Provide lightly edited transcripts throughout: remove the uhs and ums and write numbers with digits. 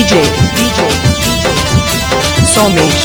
సోమేష్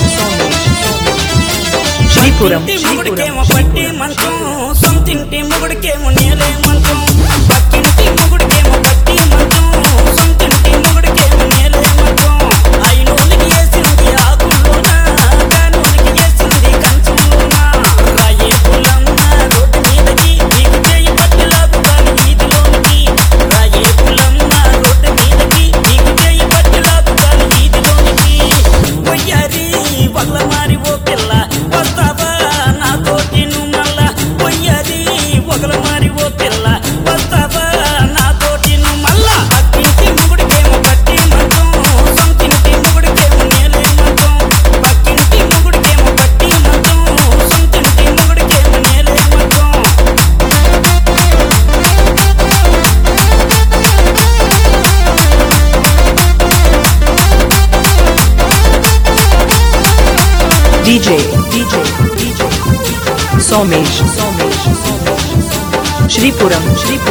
శ్రీపురం మొగుడికేమో పట్టి మంచం సొంతింటి మొగుడికేమో నేలే మంచం పక్కింటి మొగుడికేమో పట్టి మంచం సొంతింటి మొగుడికేమో నేలే మంచం అయినోలికి వేసింది ఆకుల్లోన కానోలికి వేసింది కంచంలోన రాయే పుల్లమ్మ రోడ్డు మీదకి నీకు చేయి పట్టి లాగుతాను వీధిలోనికి రాయే పుల్లమ్మ రోడ్డు మీదకి నీకు చేయి పట్టి లాగుతాను వీధిలోనికి వయ్యారి వల్ల మారి ఓ పిల్ల వస్తావా నాతోటి నువ్వు మళ్ళా వయ్యారి ఒకల మారి ఓ పిల్ల వస్తావా నాతోటి నువ్వు మళ్ళా పక్కింటి మొగుడికేమో పట్టి మంచం సొంతింటి మొగుడికేమో నేలే మంచం పక్కింటి మొగుడికేమో పట్టి మంచం సొంతింటి మొగుడికేమో నేలే మంచం DJ సోమేష్ శ్రీపురం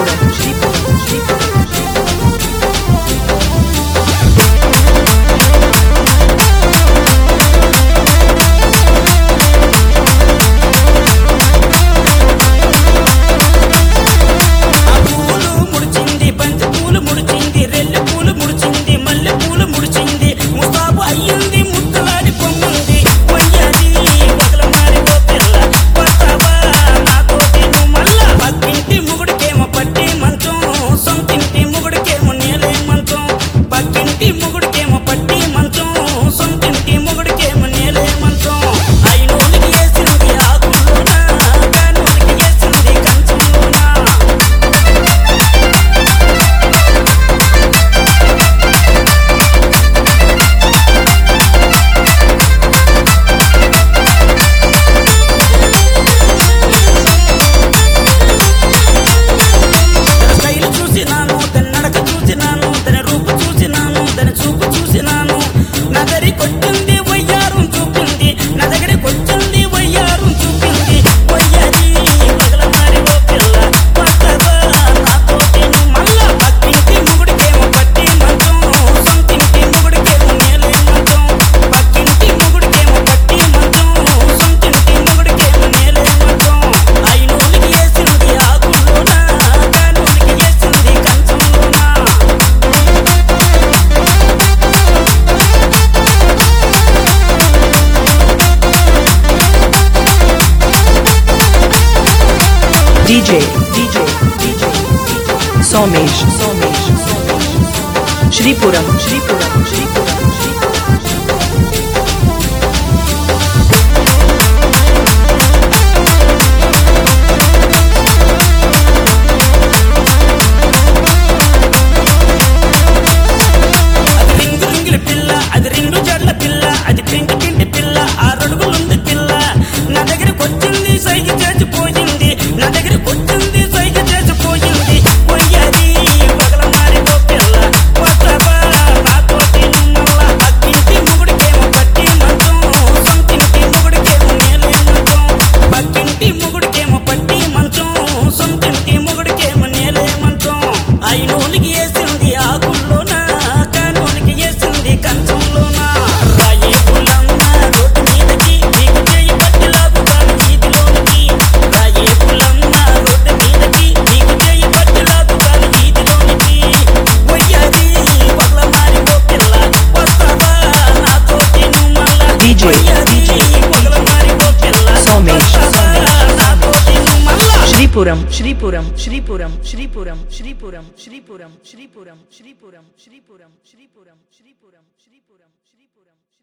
ఆ పూలు ముడిచింది బంతి పూలు ముడిచింది రెల్లె పూలు ముడిచింది మల్లె పూలు ముడిచింది ముస్తాబు అయ్యింది ముద్దలాడి పొమ్మంది వయ్యాది ఒకల మారి ఓ పిల్ల వస్తావా నాతోటి నువ్వు మళ్ళా పక్కింటి మొగుడికేమో పట్టి మంచం సొంతింటి మొగుడికేమో నేలే మంచం పక్కింటి మొగుడికేమో పట్టి మంచం సొంతింటి మొగుడికేమో నేలే మంచం అయినోలికి వేసింది ఆకుల్లోన కానోలికి వేసింది కంచంలోన తన స్టైల్ చూసినాను తన నడక చూసినాను తన రూపు చూసినాను తన చూపు చూసినాను నా దగ్గరికొచ్చింది వయ్యారం చూపింది నా దగ్గరికొచ్చింది వయ్యారం చూపింది వయ్యారి పగల మారి ఓ పిల్ల వస్తావా నాతోటి నువ్వు మళ్ళా పక్కింటి మొగుడికేమో పట్టి మంచం సొంతింటి మొగుడికేమో నేలే మంచం పక్కింటి మొగుడికేమో పట్టి మంచం సొంతింటి మొగుడికేమో నేలే మంచం అయినోలికి వేసింది ఆకుల్లోన కానోలికి వేసింది కంచంలోన DJ సోమేష్ శ్రీపురం అది రింగు రింగుల పిల్ల అది రెండు జడ్ల పిల్ల అది పిండి పిండి పిల్ల 6 అడుగులుంది పిల్ల నా దగ్గరకు వచ్చింది సైగ చేసిపోయింది నా దగ్గరకు వచ్చింది సైగ చేసిపోయింది వయ్యారి పగల మారి ఓ పిల్ల వస్తావా నాతోటి నువ్వు మళ్ళా పక్కింటి మొగుడికేమో పట్టి మంచం సొంతింటి మొగుడికేమో నేలే మంచం పక్కింటి మొగుడికేమో పట్టి మంచం సొంతింటి మొగుడికేమో నేలే మంచం అయినోలికి వేసింది ఆకుల్లోన కానోలికి వేసింది కంచంలోన రాయే పుల్లమ్మ రోడ్డు మీదకి నీకు చేయి పట్టి లాగుతాను వీధిలోనికి రాయే పుల్లమ్మ రోడ్డు మీదకి నీకు చేయి పట్టి లాగుతాను వీధిలోనికి వయ్యాది పగల మారి ఓ పిల్ల వస్తావా నాతోటి నువ్వు మళ్ళా DJ వయ్యాది పగల మారి ఓ పిల్ల సోమేష్ వస్తావా నాతోటి నువ్వు మళ్ళా శ్రీపురం